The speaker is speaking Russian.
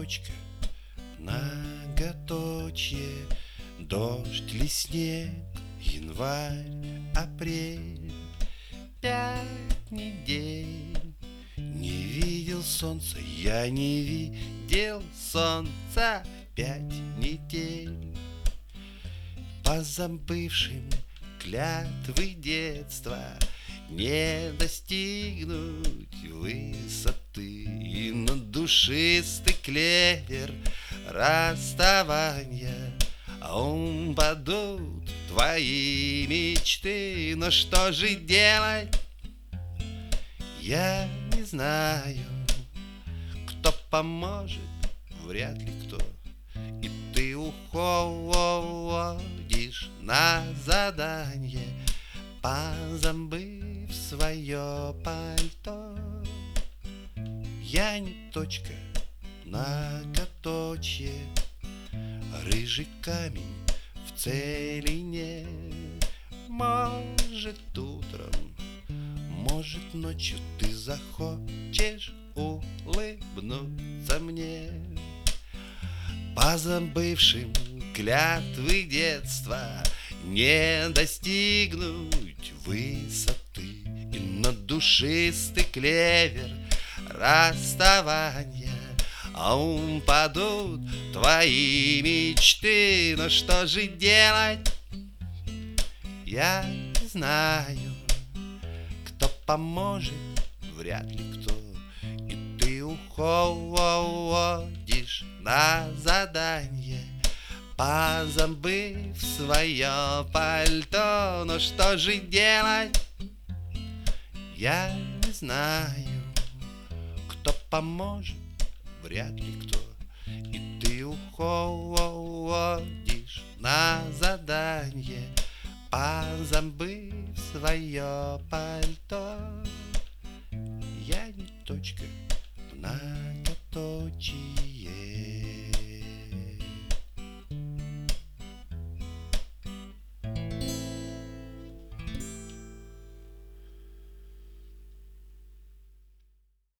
точка, многоточие, дождь ли снег, январь, апрель, 5 недель. Не видел солнца, я не видел солнца 5 недель. Позабывшим клятвы детства не достигнуть высоты, и на душистый клевер расставания упадут твои мечты. Но что же делать, я не знаю. Кто поможет, вряд ли кто. И ты уходишь на задание, позабыв свое пальто. Я не точка, многоточие, рыжий камень в целине. Может, утром, может, ночью ты захочешь улыбнуться мне. Позабывшим клятвы детства не достигнуть высоты, и на душистый клевер расставания упадут твои мечты. Но что же делать, я не знаю. Кто поможет, вряд ли кто. И ты уходишь на задание, позабыв свое пальто. Но что же делать, я не знаю. Кто поможет, вряд ли кто. И ты уходишь на задание, позабыв свое пальто.